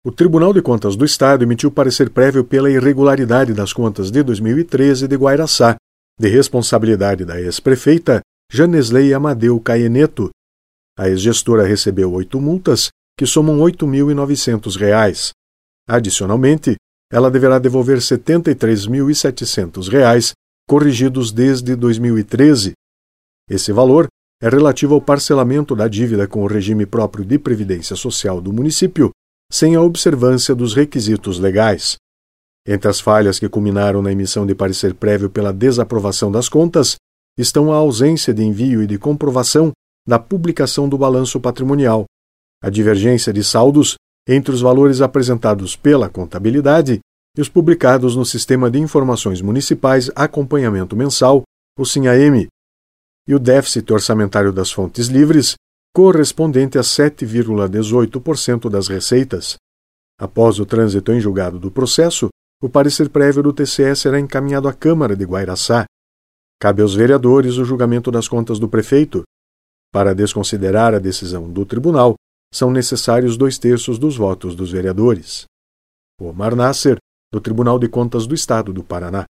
O Tribunal de Contas do Estado emitiu parecer prévio pela irregularidade das contas de 2013 de Guairaçá, de responsabilidade da ex-prefeita Janesley Amadeu Caeneto. A ex-gestora recebeu 8 multas, que somam R$ 8.900. Adicionalmente, ela deverá devolver R$ 73.700, corrigidos desde 2013. Esse valor é relativo ao parcelamento da dívida com o regime próprio de previdência social do município, sem a observância dos requisitos legais. Entre as falhas que culminaram na emissão de parecer prévio pela desaprovação das contas, estão a ausência de envio e de comprovação da publicação do balanço patrimonial, a divergência de saldos entre os valores apresentados pela contabilidade e os publicados no Sistema de Informações Municipais Acompanhamento Mensal, o SINAM, e o déficit orçamentário das fontes livres, correspondente a 7,18% das receitas. Após o trânsito em julgado do processo, o parecer prévio do TCE será encaminhado à Câmara de Guairaçá. Cabe aos vereadores o julgamento das contas do prefeito. Para desconsiderar a decisão do tribunal, são necessários 2/3 dos votos dos vereadores. Omar Nasser, do Tribunal de Contas do Estado do Paraná.